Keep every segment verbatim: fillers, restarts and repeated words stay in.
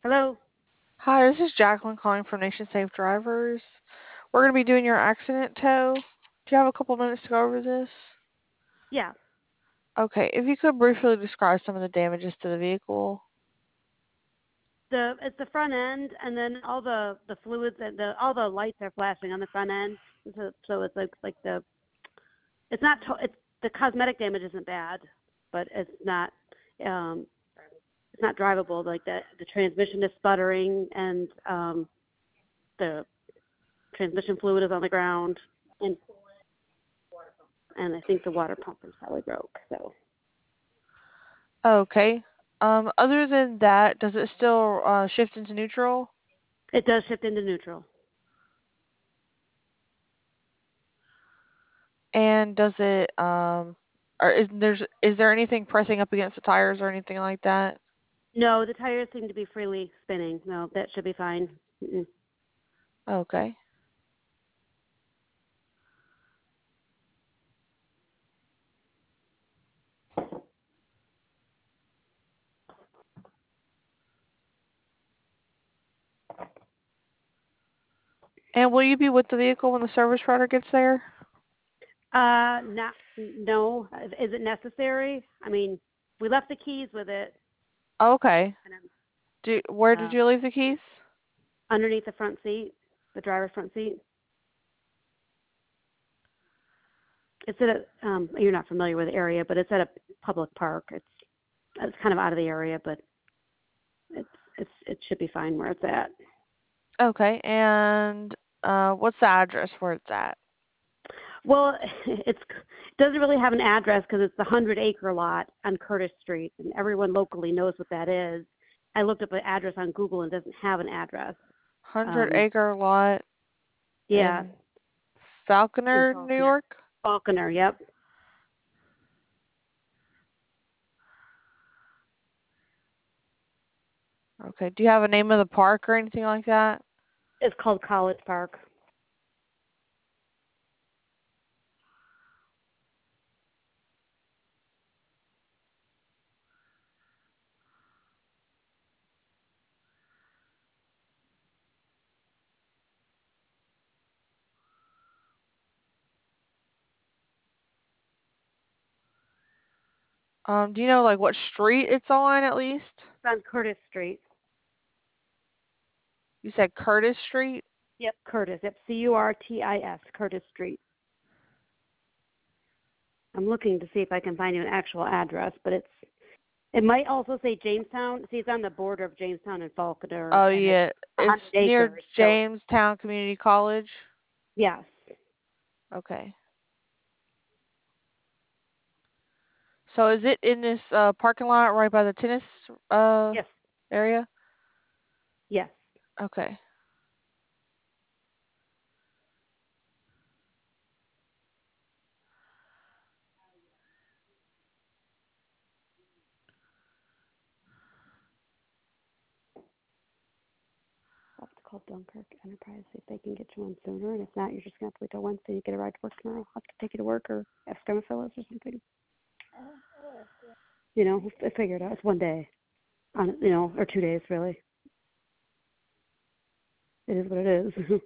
Hello? Hi, this is Jacqueline calling from Nation Safe Drivers. We're going to be doing your accident tow. Do you have a couple minutes to go over this? Yeah. Okay, if you could briefly describe some of the damages to the vehicle. The it's the front end, and then all the the fluids and the all the lights are flashing on the front end. So, so it's like like the it's not to, it's the cosmetic damage isn't bad, but it's not um it's not drivable. Like the the transmission is sputtering, and um the transmission fluid is on the ground, and and I think the water pump is probably broke. So Okay. Um, other than that, does it still uh, shift into neutral? it does shift into neutral. And does it um, or is there's is there anything pressing up against the tires or anything like that? No, the tires seem to be freely spinning. No, that should be fine. Mm-mm. Okay. And will you be with the vehicle when the service writer gets there? Uh, not, no. Is it necessary? I mean, we left the keys with it, Okay. and Do where I'm, did uh, you leave the keys? underneath the front seat, the driver's front seat. It's at a, um, you're not familiar with the area, but it's at a public park. It's, it's kind of out of the area, but it's, it's, it should be fine where it's at. Okay, and uh, what's the address where it's at? Well, it's, it doesn't really have an address because it's the hundred acre lot on Curtis Street, and everyone locally knows what that is. I looked up an address on Google and it doesn't have an address. Hundred Um, acre lot yeah, in in Falconer, New Faulkner. York. Faulkner, yep. Okay, do you have a name of the park or anything like that? It's called College Park. Um, do you know like what street it's on at least? It's on Curtis Street. You said Curtis Street? Yep, Curtis. Yep, C U R T I S, Curtis Street. I'm looking to see if I can find you an actual address, but it's it might also say Jamestown. See, it's on the border of Jamestown and Faulkner, Oh and it's yeah, one it's hundred near acres. So Jamestown Community College. yes, Okay. So is it in this uh, parking lot right by the tennis uh, yes, area? yes. Okay. I'll have to call Dunkirk Enterprise, see if they can get you one sooner, and if not, you're just gonna have to wait till Wednesday to get a ride to work tomorrow. I'll have to take you to work or ask them if or something. You know, I figured out it's one day, on you know, or two days really. It is what it is.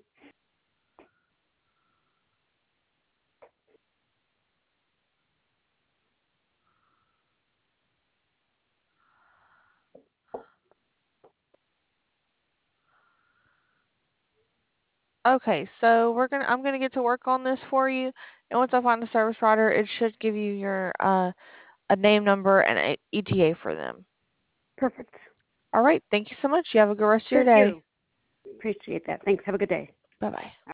Okay, so we're gonna I'm gonna get to work on this for you, and once I find a service writer, it should give you your uh a name number and a E T A for them. Perfect. All right, thank you so much. You have a good rest of your Thank day. you. Appreciate that. Thanks. Have a good day. Bye bye.